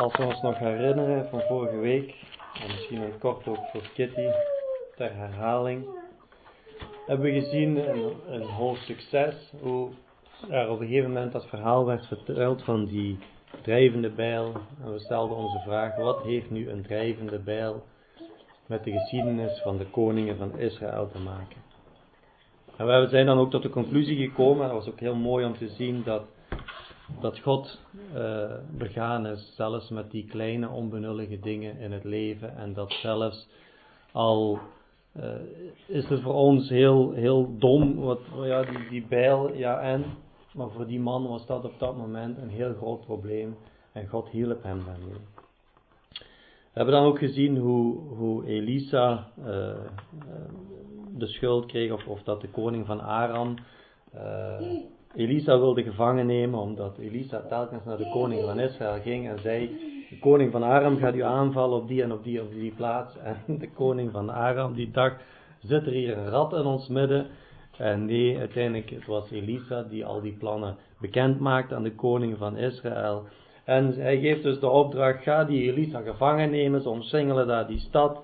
Als we ons nog herinneren van vorige week, en misschien een kort ook voor Kitty, ter herhaling, hebben we gezien in hoofdstuk 6 hoe er op een gegeven moment dat verhaal werd verteld van die drijvende bijl. En we stelden onze vraag, wat heeft nu een drijvende bijl met de geschiedenis van de koningen van Israël te maken? En we zijn dan ook tot de conclusie gekomen, en dat was ook heel mooi om te zien, dat God begaan is zelfs met die kleine onbenullige dingen in het leven. En dat zelfs al is het voor ons heel dom, die bijl, maar voor die man was dat op dat moment een heel groot probleem. En God hielp hem daarmee. We hebben dan ook gezien hoe Elisa de schuld kreeg, of dat de koning van Aram Elisa wilde gevangen nemen, omdat Elisa telkens naar de koning van Israël ging en zei, de koning van Aram gaat u aanvallen op die en op die plaats. En de koning van Aram die dacht, zit er hier een rat in ons midden? En nee, uiteindelijk het was Elisa die al die plannen bekend maakte aan de koning van Israël. En hij geeft dus de opdracht, ga die Elisa gevangen nemen, ze omsingelen daar die stad.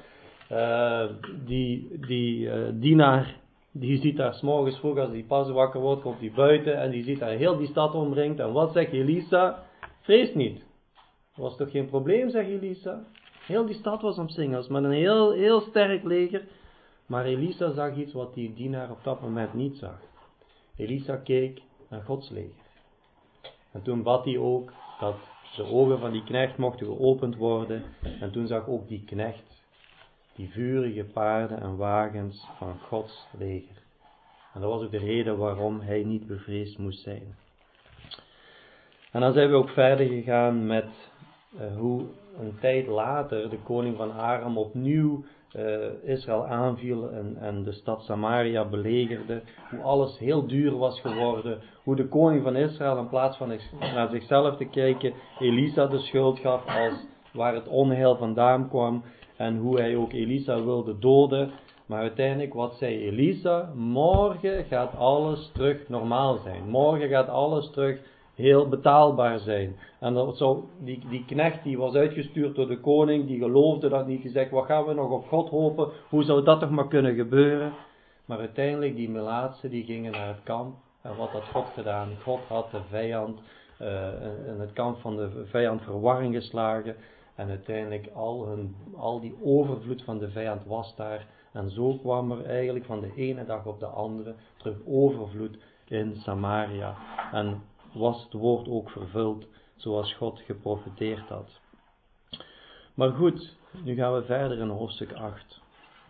Die dienaar, die ziet daar 's morgens vroeg, als hij pas wakker wordt, komt hij buiten en die ziet daar heel die stad omringd. En wat zegt Elisa? Vrees niet. Dat was toch geen probleem, zegt Elisa. Heel die stad was omsingeld, met een heel sterk leger. Maar Elisa zag iets wat die dienaar op dat moment niet zag. Elisa keek naar Gods leger. En toen bad hij ook dat de ogen van die knecht mochten geopend worden. En toen zag ook die knecht die vurige paarden en wagens van Gods leger. En dat was ook de reden waarom hij niet bevreesd moest zijn. En dan zijn we ook verder gegaan met hoe een tijd later de koning van Aram opnieuw Israël aanviel en de stad Samaria belegerde. Hoe alles heel duur was geworden. Hoe de koning van Israël in plaats van naar zichzelf te kijken, Elisa de schuld gaf als waar het onheil vandaan kwam. En hoe hij ook Elisa wilde doden. Maar uiteindelijk, wat zei Elisa? Morgen gaat alles terug normaal zijn. Morgen gaat alles terug heel betaalbaar zijn. En dat zou, die knecht die was uitgestuurd door de koning, die geloofde dat niet. Die zegt, wat gaan we nog op God hopen? Hoe zou dat toch maar kunnen gebeuren? Maar uiteindelijk, die melaatsen, die gingen naar het kamp. En wat had God gedaan? God had de vijand, in het kamp van de vijand verwarring geslagen. En uiteindelijk al die overvloed van de vijand was daar. En zo kwam er eigenlijk van de ene dag op de andere terug overvloed in Samaria. En was het woord ook vervuld zoals God geprofeteerd had. Maar goed, nu gaan we verder in hoofdstuk 8.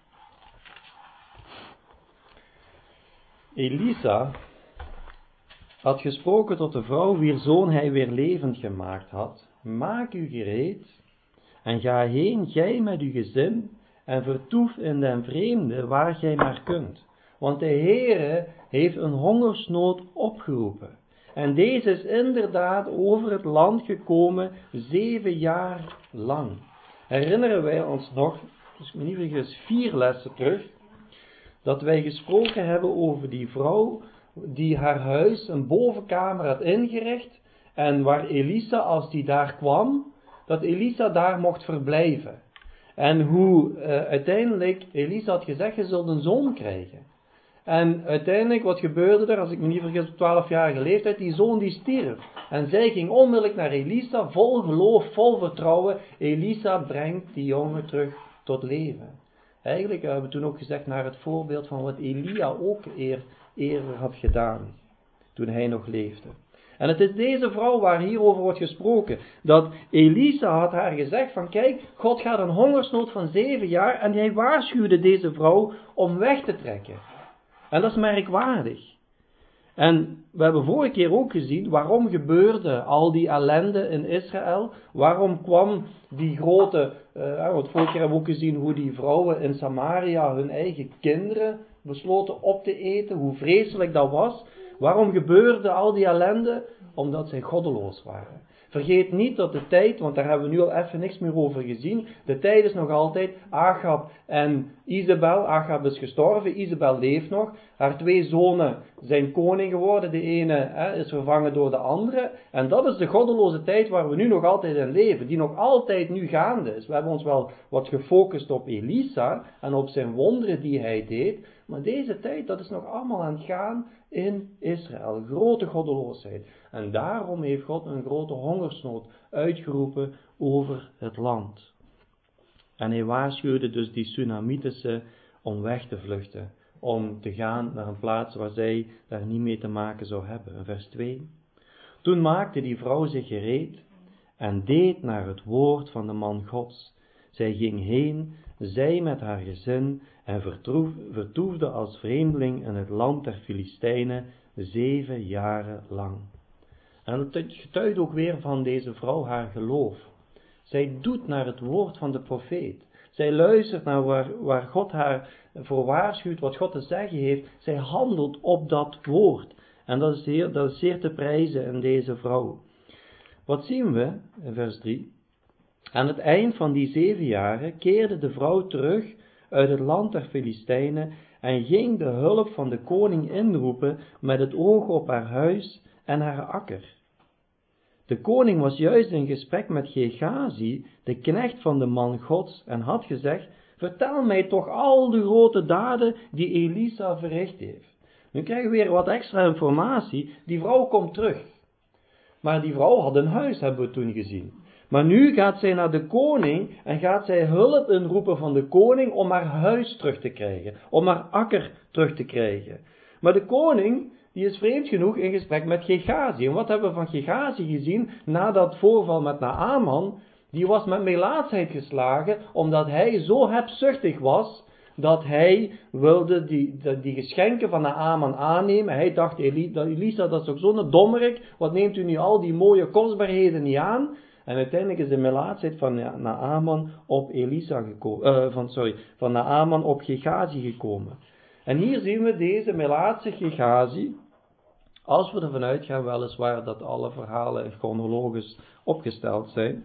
Elisa had gesproken tot de vrouw wier zoon hij weer levend gemaakt had. Maak u gereed en ga heen, gij met uw gezin, en vertoef in den vreemde waar gij maar kunt. Want de Heere heeft een hongersnood opgeroepen. En deze is inderdaad over het land gekomen 7 jaar lang. Herinneren wij ons nog, dus ik me niet vergis, 4 lessen terug, dat wij gesproken hebben over die vrouw die haar huis een bovenkamer had ingericht. En waar Elisa, als die daar kwam, dat Elisa daar mocht verblijven. En hoe uiteindelijk Elisa had gezegd, je zult een zoon krijgen. En uiteindelijk, wat gebeurde er, als ik me niet vergis, op 12-jarige leeftijd, die zoon die stierf. En zij ging onmiddellijk naar Elisa, vol geloof, vol vertrouwen. Elisa brengt die jongen terug tot leven. Eigenlijk hebben we toen ook gezegd naar het voorbeeld van wat Elia ook eerder had gedaan, toen hij nog leefde. En het is deze vrouw waar hierover wordt gesproken. Dat Elisa had haar gezegd van kijk, God gaat een hongersnood van 7 jaar. En hij waarschuwde deze vrouw om weg te trekken. En dat is merkwaardig. En we hebben vorige keer ook gezien waarom gebeurde al die ellende in Israël. Waarom kwam die grote, want vorige keer hebben we ook gezien hoe die vrouwen in Samaria hun eigen kinderen besloten op te eten. Hoe vreselijk dat was. Waarom gebeurde al die ellende? Omdat zij goddeloos waren. Vergeet niet dat de tijd, want daar hebben we nu al even niks meer over gezien. De tijd is nog altijd Agab en Izebel, Achab is gestorven, Izebel leeft nog. Haar 2 zonen zijn koning geworden. De ene is vervangen door de andere. En dat is de goddeloze tijd waar we nu nog altijd in leven. Die nog altijd nu gaande is. We hebben ons wel wat gefocust op Elisa en op zijn wonderen die hij deed. Maar deze tijd, dat is nog allemaal aan het gaan in Israël. Grote goddeloosheid. En daarom heeft God een grote hongersnood uitgeroepen over het land. En hij waarschuwde dus die Sunamitische om weg te vluchten. Om te gaan naar een plaats waar zij daar niet mee te maken zou hebben. In vers 2. Toen maakte die vrouw zich gereed en deed naar het woord van de man Gods. Zij ging heen, zij met haar gezin en vertoefde als vreemdeling in het land der Filistijnen 7 jaren lang. En het getuigt ook weer van deze vrouw haar geloof. Zij doet naar het woord van de profeet. Zij luistert naar waar God haar voor waarschuwt, wat God te zeggen heeft. Zij handelt op dat woord. En dat is zeer te prijzen in deze vrouw. Wat zien we in vers 3? Aan het eind van die 7 jaren keerde de vrouw terug uit het land der Filistijnen en ging de hulp van de koning inroepen met het oog op haar huis en haar akker. De koning was juist in gesprek met Gehazi, de knecht van de man Gods, en had gezegd: vertel mij toch al de grote daden die Elisa verricht heeft. Nu krijgen we weer wat extra informatie. Die vrouw komt terug. Maar die vrouw had een huis, hebben we toen gezien. Maar nu gaat zij naar de koning en gaat zij hulp inroepen van de koning om haar huis terug te krijgen. Om haar akker terug te krijgen. Maar de koning, die is vreemd genoeg in gesprek met Gehazi. En wat hebben we van Gehazi gezien na dat voorval met Naaman? Die was met melaatsheid geslagen, omdat hij zo hebzuchtig was, dat hij wilde die geschenken van Naaman aannemen. Hij dacht, Elisa, dat is toch zo'n dommerik, wat neemt u nu al die mooie kostbaarheden niet aan? En uiteindelijk is de melaatsheid van Naaman op van Naaman op Gehazi gekomen. En hier zien we deze melaatse Gehazi, als we ervan uitgaan weliswaar dat alle verhalen chronologisch opgesteld zijn,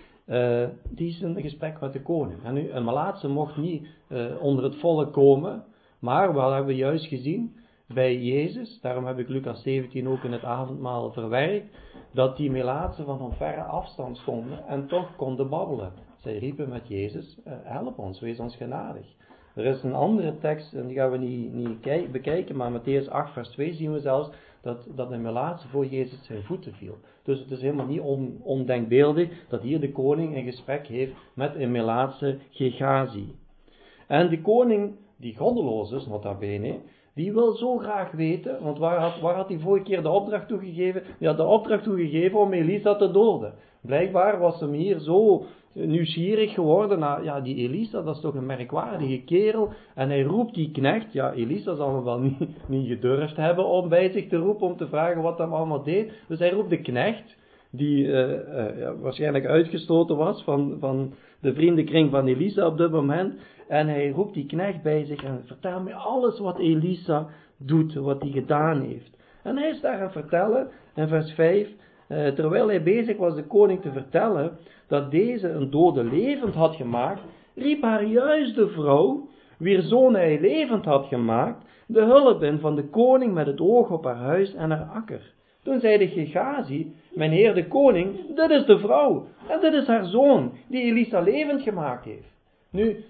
die is in gesprek met de koning. En nu, een melaatse mocht niet onder het volk komen, maar we hebben juist gezien bij Jezus, daarom heb ik Lucas 17 ook in het avondmaal verwerkt, dat die melaatsen van een verre afstand stonden en toch konden babbelen. Zij riepen met Jezus, help ons, wees ons genadig. Er is een andere tekst, en die gaan we niet bekijken, maar Mattheüs 8 vers 2 zien we zelfs dat een melaatse voor Jezus zijn voeten viel. Dus het is helemaal niet ondenkbeeldig dat hier de koning een gesprek heeft met een melaatse Gehazi. En de koning, die goddeloos is, nota bene, die wil zo graag weten, want waar had hij vorige keer de opdracht toegegeven? Hij had de opdracht toegegeven om Elisa te doden. Blijkbaar was hem hier zo nieuwsgierig geworden naar, die Elisa, dat is toch een merkwaardige kerel. En hij roept die knecht, Elisa zal hem wel niet gedurfd hebben om bij zich te roepen, om te vragen wat hem allemaal deed. Dus hij roept de knecht, die waarschijnlijk uitgestoten was van de vriendenkring van Elisa op dit moment. En hij roept die knecht bij zich en vertel me alles wat Elisa doet, wat hij gedaan heeft. En hij is daar aan het vertellen, in vers 5, terwijl hij bezig was de koning te vertellen dat deze een dode levend had gemaakt, riep haar juist de vrouw, wier zoon hij levend had gemaakt, de hulp in van de koning met het oog op haar huis en haar akker. Toen zei de Gehazi, mijn heer de koning, dit is de vrouw en dit is haar zoon, die Elisa levend gemaakt heeft. Nu,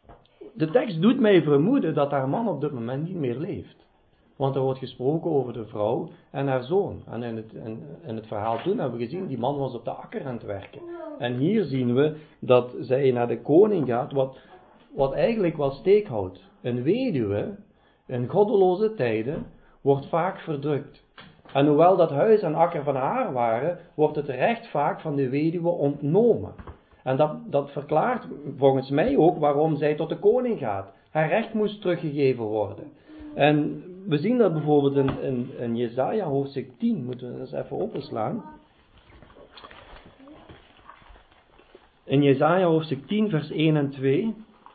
de tekst doet mij vermoeden dat haar man op dit moment niet meer leeft. Want er wordt gesproken over de vrouw en haar zoon. En in het verhaal toen hebben we gezien, die man was op de akker aan het werken. En hier zien we dat zij naar de koning gaat, wat eigenlijk wel steek houdt. Een weduwe, in goddeloze tijden, wordt vaak verdrukt. En hoewel dat huis en akker van haar waren, wordt het recht vaak van de weduwe ontnomen. En dat verklaart volgens mij ook waarom zij tot de koning gaat. Haar recht moest teruggegeven worden. En we zien dat bijvoorbeeld in Jesaja hoofdstuk 10, moeten we eens even openslaan. In Jesaja hoofdstuk 10 vers 1 en 2.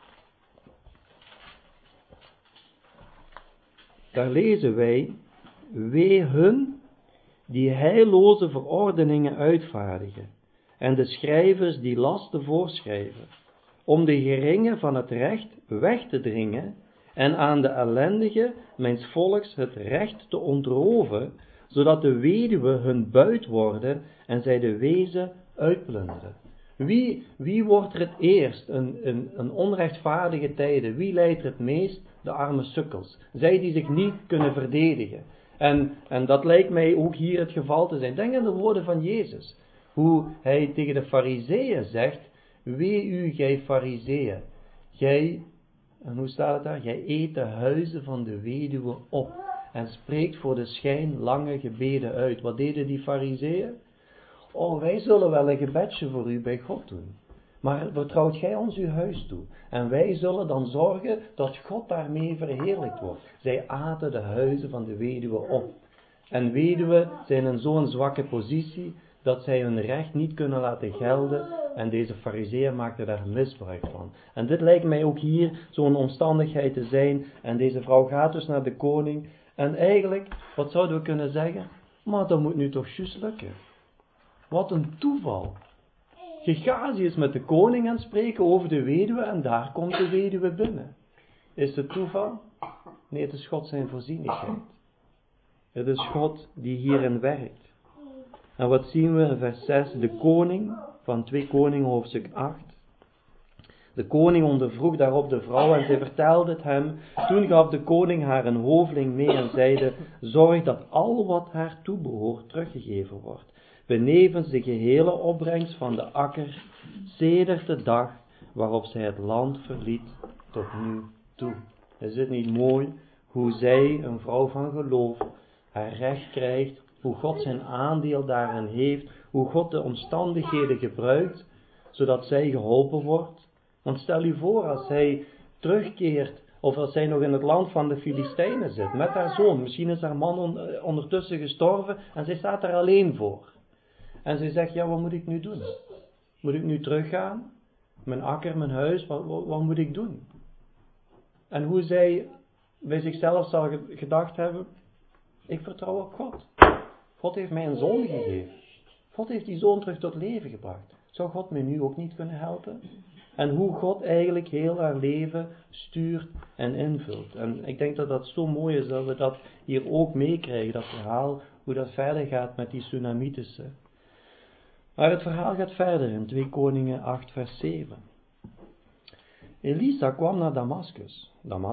Daar lezen wij, wee hun die heilloze verordeningen uitvaardigen en de schrijvers die lasten voorschrijven. om de geringen van het recht weg te dringen en aan de ellendigen mijns volks het recht te ontroven, zodat de weduwen hun buit worden en zij de wezen uitplunderen. Wie wordt er het eerst een onrechtvaardige tijden? Wie lijdt er het meest? De arme sukkels. Zij die zich niet kunnen verdedigen. En dat lijkt mij ook hier het geval te zijn. Denk aan de woorden van Jezus. Hoe hij tegen de Farizeeën zegt: wee u, gij Farizeeën. En hoe staat het daar? Gij eet de huizen van de weduwe op. En spreekt voor de schijn lange gebeden uit. Wat deden die Farizeeën? Oh, wij zullen wel een gebedje voor u bij God doen. Maar vertrouwt gij ons uw huis toe. En wij zullen dan zorgen dat God daarmee verheerlijkt wordt. Zij aten de huizen van de weduwe op. En weduwen zijn in zo'n zwakke positie dat zij hun recht niet kunnen laten gelden. En deze Farizeeën maakten daar misbruik van. En dit lijkt mij ook hier zo'n omstandigheid te zijn. En deze vrouw gaat dus naar de koning. En eigenlijk, wat zouden we kunnen zeggen? Maar dat moet nu toch juist lukken. Wat een toeval. Gehazi is met de koning aan het spreken over de weduwe en daar komt de weduwe binnen. Is het toeval? Nee, het is God zijn voorzienigheid. Het is God die hierin werkt. En wat zien we in vers 6? De koning van 2 Koningen hoofdstuk 8. De koning ondervroeg daarop de vrouw en zij vertelde het hem. Toen gaf de koning haar een hoveling mee en zeide: zorg dat al wat haar toebehoort teruggegeven wordt. Benevens de gehele opbrengst van de akker, sedert de dag waarop zij het land verliet tot nu toe. Is het niet mooi hoe zij, een vrouw van geloof, haar recht krijgt, hoe God zijn aandeel daarin heeft, hoe God de omstandigheden gebruikt, zodat zij geholpen wordt? Want stel u voor als zij terugkeert, of als zij nog in het land van de Filistijnen zit, met haar zoon. Misschien is haar man ondertussen gestorven en zij staat er alleen voor. En zij zegt: ja, wat moet ik nu doen? Moet ik nu teruggaan? Mijn akker, mijn huis, wat moet ik doen? En hoe zij bij zichzelf zal gedacht hebben: ik vertrouw op God. God heeft mij een zoon gegeven. God heeft die zoon terug tot leven gebracht. Zou God mij nu ook niet kunnen helpen? En hoe God eigenlijk heel haar leven stuurt en invult. En ik denk dat dat zo mooi is dat we dat hier ook meekrijgen, dat verhaal, hoe dat verder gaat met die Sunamitische. Maar het verhaal gaat verder in 2 Koningen 8 vers 7. Elisa kwam naar Damascus.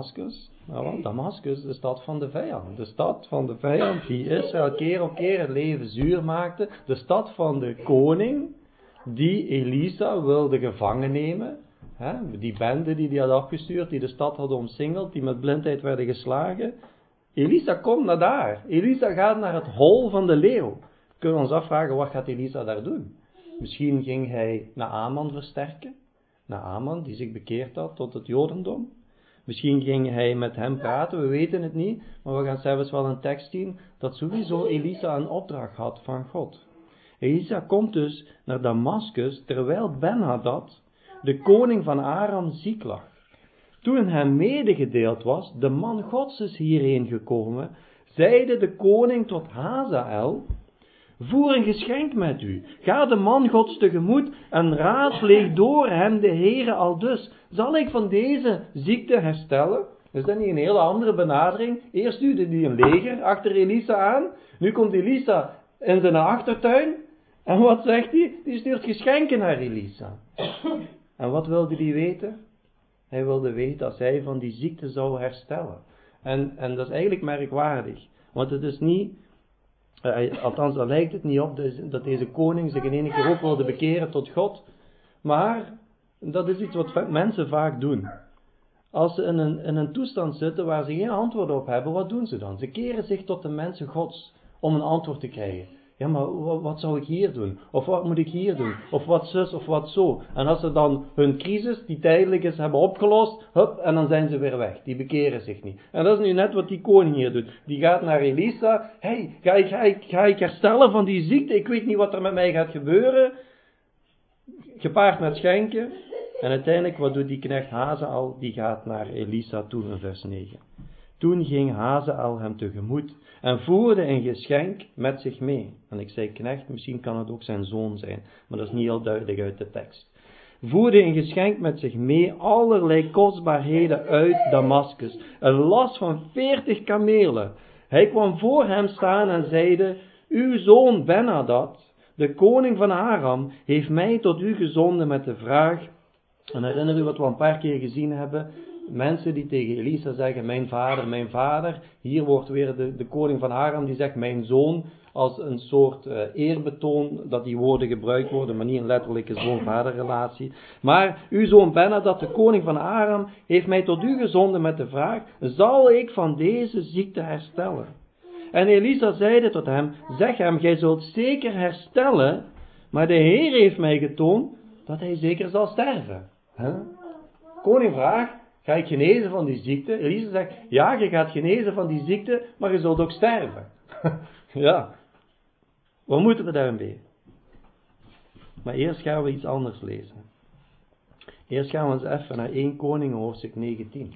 Damascus, de stad van de vijand. De stad van de vijand die Israël keer op keer het leven zuur maakte. De stad van de koning die Elisa wilde gevangen nemen. Die bende die hij had afgestuurd, die de stad hadden omsingeld, die met blindheid werden geslagen. Elisa komt naar daar. Elisa gaat naar het hol van de leeuw. Kunnen we ons afvragen, wat gaat Elisa daar doen? Misschien ging hij Naaman versterken. Naaman, die zich bekeerd had tot het Jodendom. Misschien ging hij met hem praten, we weten het niet. Maar we gaan zelfs wel een tekst zien dat sowieso Elisa een opdracht had van God. Elisa komt dus naar Damascus terwijl Ben-Hadad, de koning van Aram, ziek lag. Toen hem medegedeeld was, de man Gods is hierheen gekomen, zeide de koning tot Hazael: voer een geschenk met u, ga de man Gods tegemoet en raadpleeg door hem de Heere aldus. Zal ik van deze ziekte herstellen? Is dat niet een hele andere benadering? Eerst stuurde hij een leger achter Elisa aan, nu komt Elisa in zijn achtertuin. En wat zegt hij? Die stuurt geschenken naar Elisa. En wat wilde hij weten? Hij wilde weten als hij van die ziekte zou herstellen. En dat is eigenlijk merkwaardig. Want het is niet, althans daar lijkt het niet op, dat deze koning zich in één keer ook wilde bekeren tot God. Maar dat is iets wat mensen vaak doen. Als ze in een toestand zitten waar ze geen antwoord op hebben, wat doen ze dan? Ze keren zich tot de mensen Gods om een antwoord te krijgen. Ja, maar wat zou ik hier doen? Of wat moet ik hier doen? Of wat zus, of wat zo? En als ze dan hun crisis, die tijdelijk is, hebben opgelost, hup, en dan zijn ze weer weg. Die bekeren zich niet. En dat is nu net wat die koning hier doet. Die gaat naar Elisa. Hey, ga ik herstellen van die ziekte? Ik weet niet wat er met mij gaat gebeuren. Gepaard met schenken. En uiteindelijk, wat doet die knecht Hazael? Die gaat naar Elisa toe in vers 9. Toen ging Hazael hem tegemoet en voerde een geschenk met zich mee. En ik zei knecht, misschien kan het ook zijn zoon zijn, maar dat is niet heel duidelijk uit de tekst. voerde een geschenk met zich mee, allerlei kostbaarheden uit Damaskus. Een last van 40 kamelen. Hij kwam voor hem staan en zeide, uw zoon Ben-Hadad, de koning van Aram, heeft mij tot u gezonden met de vraag, en herinner u wat we al een paar keer gezien hebben, mensen die tegen Elisa zeggen, mijn vader, hier wordt weer de koning van Aram die zegt, mijn zoon, als een soort eerbetoon dat die woorden gebruikt worden, maar niet een letterlijke zoon-vaderrelatie. Maar uw zoon Ben-Hadad, de koning van Aram, heeft mij tot u gezonden met de vraag, zal ik van deze ziekte herstellen? En Elisa zeide tot hem, zeg hem, gij zult zeker herstellen, maar de Heer heeft mij getoond dat hij zeker zal sterven. Koning vraagt, ga ik genezen van die ziekte? Elisa zegt, ja, je gaat genezen van die ziekte, maar je zult ook sterven. Ja, wat moeten we daarmee? Maar eerst gaan we iets anders lezen. Eerst gaan we eens even naar 1 Koningen hoofdstuk 19.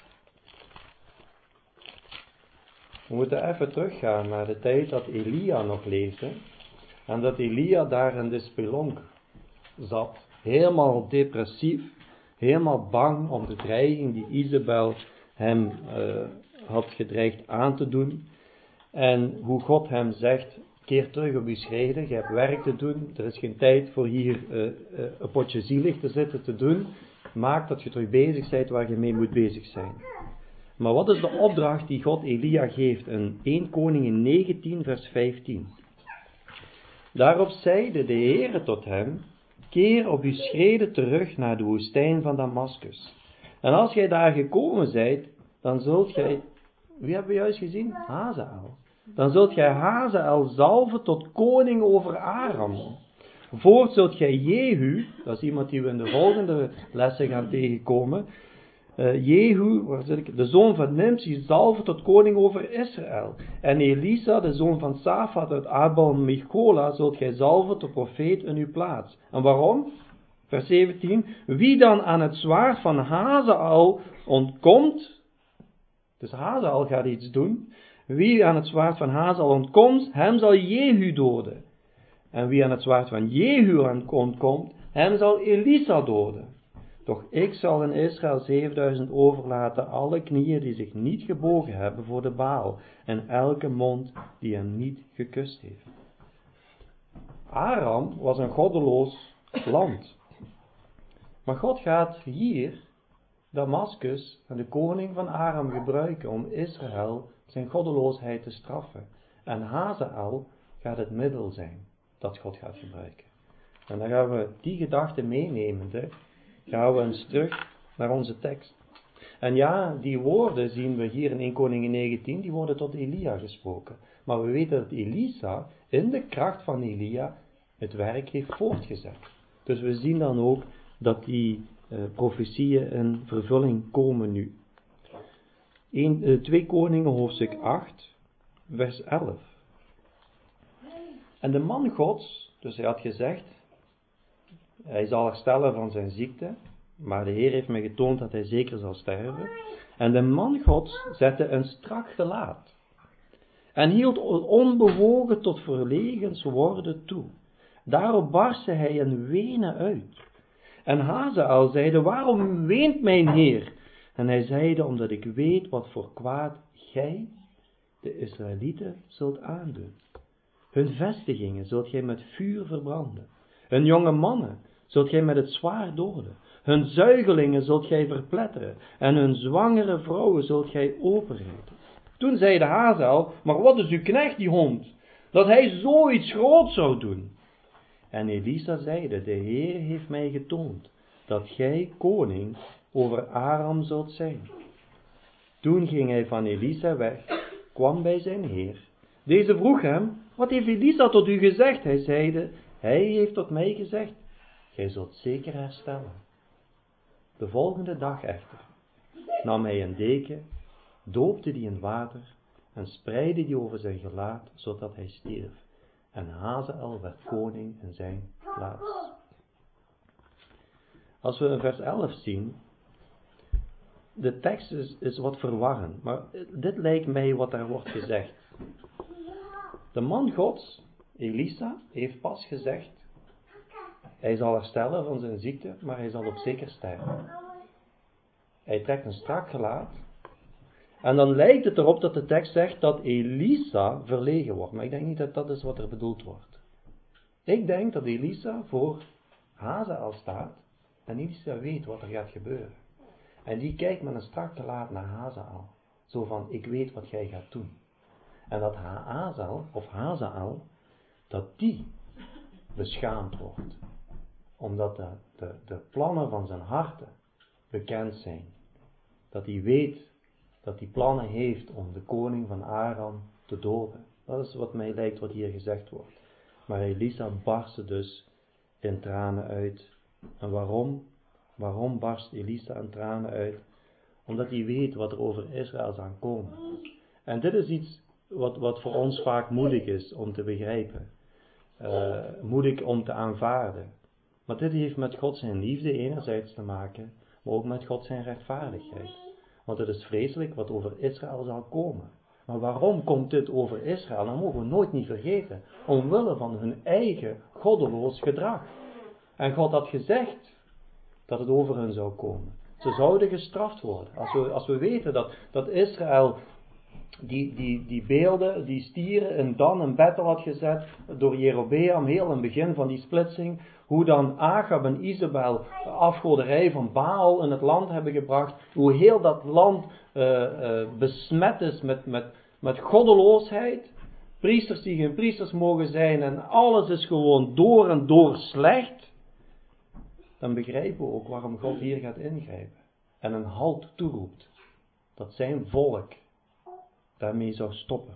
We moeten even teruggaan naar de tijd dat Elia nog leefde. En dat Elia daar in de spelonk zat. Helemaal depressief. Helemaal bang om de dreiging die Izebel hem had gedreigd aan te doen. En hoe God hem zegt, keer terug op uw schreden, je hebt werk te doen. Er is geen tijd voor hier een potje zielig te zitten te doen. Maak dat je terug bezig bent waar je mee moet bezig zijn. Maar wat is de opdracht die God Elia geeft in 1 Koningen 19 vers 15? Daarop zeide de Heere tot hem, keer op uw schreden terug naar de woestijn van Damaskus. En als gij daar gekomen zijt, dan zult gij, wie hebben we juist gezien? Hazael. Dan zult gij Hazael zalven tot koning over Aram. Voort zult gij Jehu, dat is iemand die we in de volgende lessen gaan tegenkomen, Jehu, de zoon van Nimsi, zalven tot koning over Israël. En Elisa, de zoon van Safat uit Abel-Mechola, zult gij zalven tot profeet in uw plaats. En waarom? Vers 17. Wie dan aan het zwaard van Hazael ontkomt, dus Hazael gaat iets doen. Wie aan het zwaard van Hazael ontkomt, hem zal Jehu doden. En wie aan het zwaard van Jehu ontkomt, hem zal Elisa doden. Doch ik zal in Israël 7000 overlaten, alle knieën die zich niet gebogen hebben voor de Baal, en elke mond die hem niet gekust heeft. Aram was een goddeloos land. Maar God gaat hier Damaskus en de koning van Aram gebruiken om Israël zijn goddeloosheid te straffen. En Hazael gaat het middel zijn dat God gaat gebruiken. En dan gaan we die gedachte meenemende, gaan we eens terug naar onze tekst. En ja, die woorden zien we hier in 1 Koningen 19, die worden tot Elia gesproken. Maar we weten dat Elisa in de kracht van Elia het werk heeft voortgezet. Dus we zien dan ook dat die profetieën in vervulling komen nu. 2 Koningen hoofdstuk 8, vers 11. En de man Gods, dus hij had gezegd, hij zal herstellen van zijn ziekte, maar de Heer heeft mij getoond dat hij zeker zal sterven. En de man Gods zette een strak gelaat en hield onbewogen tot verlegens worden toe. Daarop barstte hij in wenen uit. En Hazael zeide, waarom weent mijn Heer? En hij zeide, omdat ik weet wat voor kwaad gij, de Israëlieten, zult aandoen. Hun vestigingen zult gij met vuur verbranden. Hun jonge mannen zult gij met het zwaard doden. Hun zuigelingen zult gij verpletteren. En hun zwangere vrouwen zult gij openrijden. Toen zeide Hazael, maar wat is uw knecht die hond? Dat hij zoiets groots zou doen. En Elisa zeide, de Heer heeft mij getoond dat gij koning over Aram zult zijn. Toen ging hij van Elisa weg, kwam bij zijn Heer. Deze vroeg hem, wat heeft Elisa tot u gezegd? Hij zeide, hij heeft tot mij gezegd, gij zult zeker herstellen. De volgende dag echter nam hij een deken, doopte die in water en spreidde die over zijn gelaat, zodat hij stierf. En Hazael werd koning in zijn plaats. Als we in vers 11 zien, de tekst is wat verwarrend, maar dit lijkt mij wat daar wordt gezegd. De man Gods, Elisa, heeft pas gezegd, Hij zal herstellen van zijn ziekte, maar hij zal ook zeker sterven. Hij trekt een strak gelaat. En dan lijkt het erop dat de tekst zegt dat Elisa verlegen wordt. Maar ik denk niet dat dat is wat er bedoeld wordt. Ik denk dat Elisa voor Hazael staat. En Elisa weet wat er gaat gebeuren. En die kijkt met een strak gelaat naar Hazael. Zo van, ik weet wat jij gaat doen. En dat Hazael, dat die beschaamd wordt. Omdat de plannen van zijn harten bekend zijn. Dat hij weet dat hij plannen heeft om de koning van Aram te doden. Dat is wat mij lijkt wat hier gezegd wordt. Maar Elisa barstte dus in tranen uit. En waarom? Waarom barst Elisa in tranen uit? Omdat hij weet wat er over Israël zal komen. En dit is iets wat voor ons vaak moeilijk is om te begrijpen. Moeilijk om te aanvaarden. Maar dit heeft met God zijn liefde enerzijds te maken, maar ook met God zijn rechtvaardigheid. Want het is vreselijk wat over Israël zal komen. Maar waarom komt dit over Israël? Dat mogen we nooit niet vergeten. Omwille van hun eigen goddeloos gedrag. En God had gezegd dat het over hen zou komen. Ze zouden gestraft worden. Als we weten dat Israël die beelden, die stieren in Dan en Bethel had gezet door Jerobeam, heel in het begin van die splitsing, hoe dan Agab en Izebel afgoderij van Baal in het land hebben gebracht, hoe heel dat land besmet is met goddeloosheid, priesters die geen priesters mogen zijn en alles is gewoon door en door slecht, dan begrijpen we ook waarom God hier gaat ingrijpen en een halt toeroept, dat zijn volk daarmee zou stoppen.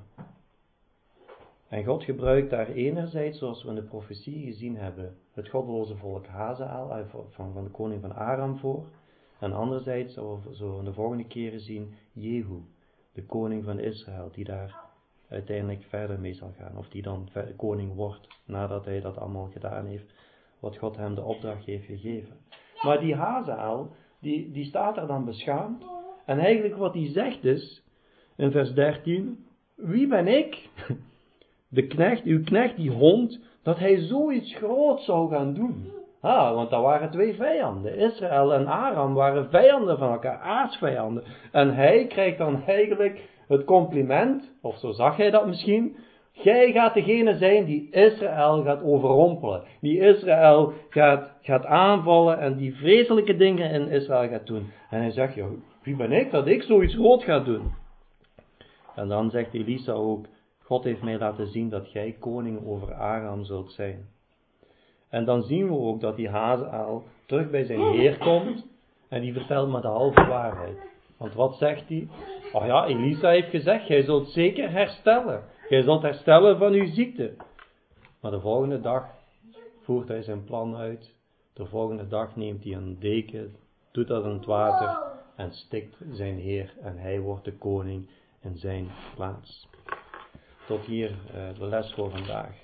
En God gebruikt daar enerzijds, zoals we in de profetie gezien hebben, het goddeloze volk Hazael van de koning van Aram voor. En anderzijds, zoals we zo in de volgende keren zien, Jehu, de koning van Israël, die daar uiteindelijk verder mee zal gaan. Of die dan koning wordt, nadat hij dat allemaal gedaan heeft, wat God hem de opdracht heeft gegeven. Maar die Hazael, die staat er dan beschaamd. En eigenlijk wat hij zegt is, in vers 13, wie ben ik, de knecht, uw knecht, die hond, dat hij zoiets groots zou gaan doen? Want dat waren twee vijanden. Israël en Aram waren vijanden van elkaar, aardsvijanden. En hij krijgt dan eigenlijk het compliment, of zo zag hij dat misschien, jij gaat degene zijn die Israël gaat overrompelen. Die Israël gaat aanvallen en die vreselijke dingen in Israël gaat doen. En hij zegt, ja, wie ben ik dat ik zoiets groot ga doen? En dan zegt Elisa ook, God heeft mij laten zien dat jij koning over Aram zult zijn. En dan zien we ook dat die Hazael terug bij zijn heer komt en die vertelt maar de halve waarheid. Want wat zegt hij? Oh ja, Elisa heeft gezegd, jij zult zeker herstellen. Jij zult herstellen van uw ziekte. Maar de volgende dag voert hij zijn plan uit. De volgende dag neemt hij een deken, doet dat in het water en stikt zijn heer. En hij wordt de koning in zijn plaats. Tot hier de les voor vandaag.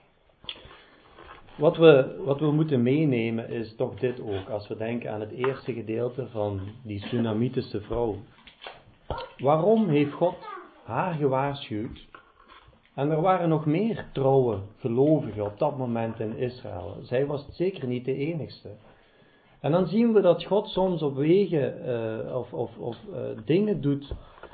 Wat we moeten meenemen is toch dit ook, als we denken aan het eerste gedeelte van die Sunamitische vrouw. Waarom heeft God haar gewaarschuwd? En er waren nog meer trouwe gelovigen op dat moment in Israël. Zij was zeker niet de enigste. En dan zien we dat God soms op wegen dingen doet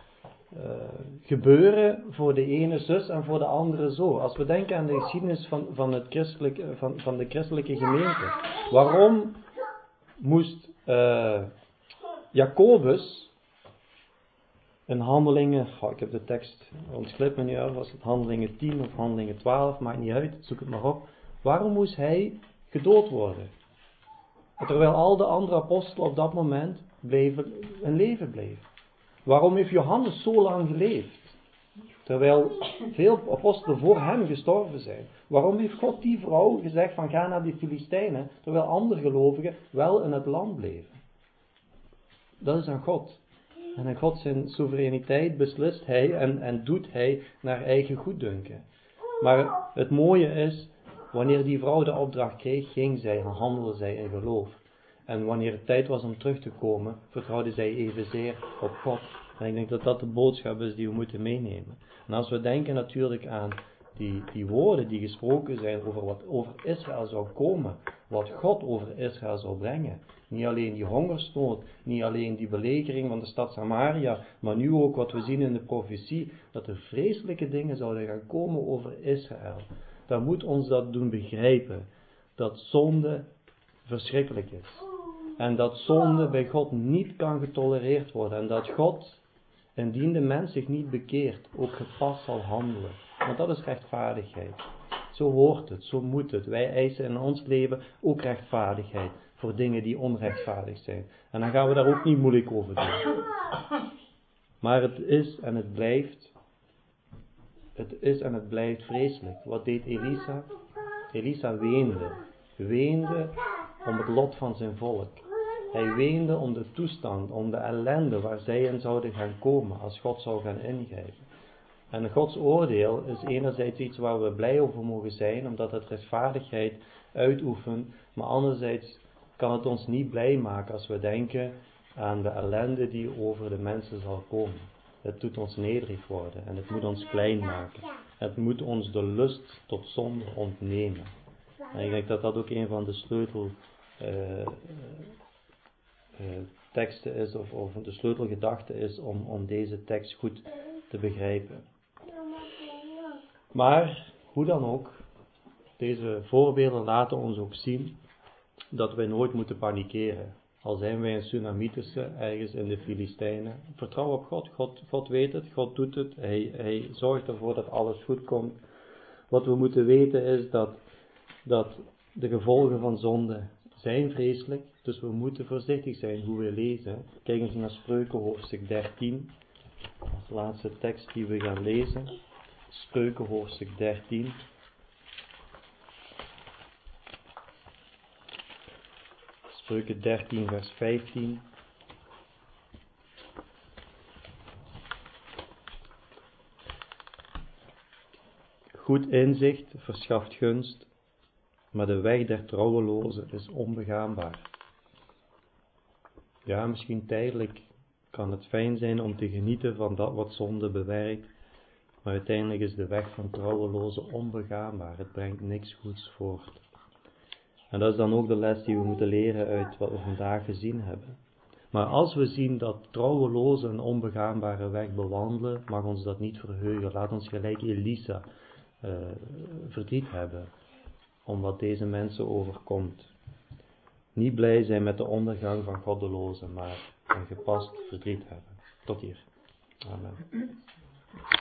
gebeuren voor de ene zus en voor de andere zo. Als we denken aan de geschiedenis van de christelijke gemeente. Waarom moest Jacobus in Handelingen, ik heb de tekst, ontglipt me nu uit, was het Handelingen 10 of Handelingen 12, maakt niet uit, zoek het maar op. Waarom moest hij gedood worden? Terwijl al de andere apostelen op dat moment in leven bleven. Waarom heeft Johannes zo lang geleefd? Terwijl veel apostelen voor hem gestorven zijn. Waarom heeft God die vrouw gezegd van ga naar die Filistijnen, terwijl andere gelovigen wel in het land bleven? Dat is aan God. En in God zijn soevereiniteit beslist hij en doet hij naar eigen goeddunken. Maar het mooie is, wanneer die vrouw de opdracht kreeg, ging zij en handelde zij in geloof. En wanneer het tijd was om terug te komen, vertrouwde zij evenzeer op God. En ik denk dat dat de boodschap is die we moeten meenemen. En als we denken natuurlijk aan Die woorden die gesproken zijn over wat over Israël zou komen, wat God over Israël zou brengen. Niet alleen die hongersnood, niet alleen die belegering van de stad Samaria, maar nu ook wat we zien in de profetie, dat er vreselijke dingen zouden gaan komen over Israël. Dan moet ons dat doen begrijpen, dat zonde verschrikkelijk is. En dat zonde bij God niet kan getolereerd worden. En dat God, indien de mens zich niet bekeert, ook gepast zal handelen. Want dat is rechtvaardigheid. Zo hoort het, zo moet het. Wij eisen in ons leven ook rechtvaardigheid voor dingen die onrechtvaardig zijn. En dan gaan we daar ook niet moeilijk over doen. Maar het is en het blijft vreselijk. Wat deed Elisa? Elisa weende. Weende om het lot van zijn volk. Hij weende om de toestand, om de ellende waar zij in zouden gaan komen als God zou gaan ingrijpen. En Gods oordeel is enerzijds iets waar we blij over mogen zijn, omdat het rechtvaardigheid uitoefent, maar anderzijds kan het ons niet blij maken als we denken aan de ellende die over de mensen zal komen. Het doet ons nederig worden en het moet ons klein maken. Het moet ons de lust tot zonde ontnemen. En ik denk dat dat ook een van de teksten is, of de sleutelgedachte is om deze tekst goed te begrijpen. Maar, hoe dan ook, deze voorbeelden laten ons ook zien dat wij nooit moeten panikeren. Al zijn wij een Sunamitische, ergens in de Filistijnen. Vertrouw op God. God weet het, God doet het. Hij zorgt ervoor dat alles goed komt. Wat we moeten weten is dat de gevolgen van zonde zijn vreselijk. Dus we moeten voorzichtig zijn hoe we lezen. Kijk eens naar Spreuken hoofdstuk 13. Als laatste tekst die we gaan lezen. Spreuken hoofdstuk 13. Spreuken 13 vers 15. Goed inzicht verschaft gunst, maar de weg der trouwelozen is onbegaanbaar. Ja, misschien tijdelijk kan het fijn zijn om te genieten van dat wat zonde bewerkt, maar uiteindelijk is de weg van trouwelozen onbegaanbaar. Het brengt niks goeds voort. En dat is dan ook de les die we moeten leren uit wat we vandaag gezien hebben. Maar als we zien dat trouwelozen een onbegaanbare weg bewandelen, mag ons dat niet verheugen. Laat ons gelijk Elisa verdriet hebben om wat deze mensen overkomt. Niet blij zijn met de ondergang van goddelozen, maar een gepast verdriet hebben. Tot hier. Amen.